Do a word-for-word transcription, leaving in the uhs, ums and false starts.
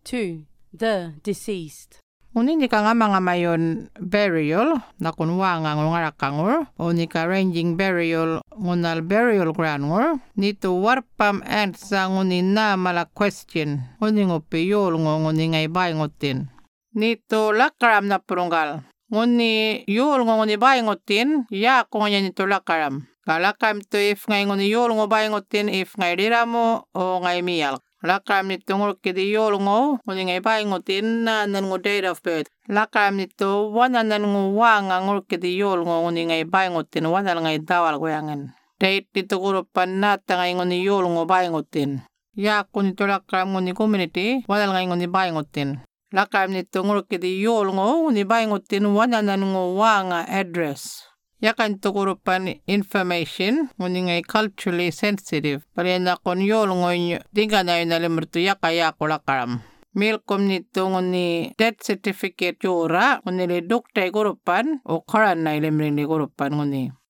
two. The deceased. Uni ka nga mga mayon burial na kunwanga ng ngarakangor o ni ka ranging burial ngunal burial ground nito warpam and sa nguni na mala question uni ngopiyol ngo nguni ngay bayngotin nito lakaram na prunggal nguni yul ngo nguni bayngotin ya ko nga nito lakaram kalakam to if ngay nguni yul ngo bayngotin if ngay diramo o ngay miyal Lakam nito ngul kidi yol ngo nguni ngay bayngotin na nan ngo date of birth. Lakam nito wana nan ngo wanga ngul kidi yol ngo nguni ngay bayngotin wana ngay dawal goyangan. Date nito gurupan na ngay nguni yol ngo bayngotin. Ya ko nito lakam nguni community wana ngay nguni bayngotin. Lakam nito ngul kidi yol ngo nguni bayngotin wana nan ngo wanga address. Yakan tukurupan information nguni ngay culturally sensitive pare na kon yol ngoy dinga na yun alimurto yaka yako lakaram milkom nito nguni death certificate yura nguni le dukta gurupan o karan na ilimrin gurupan nguni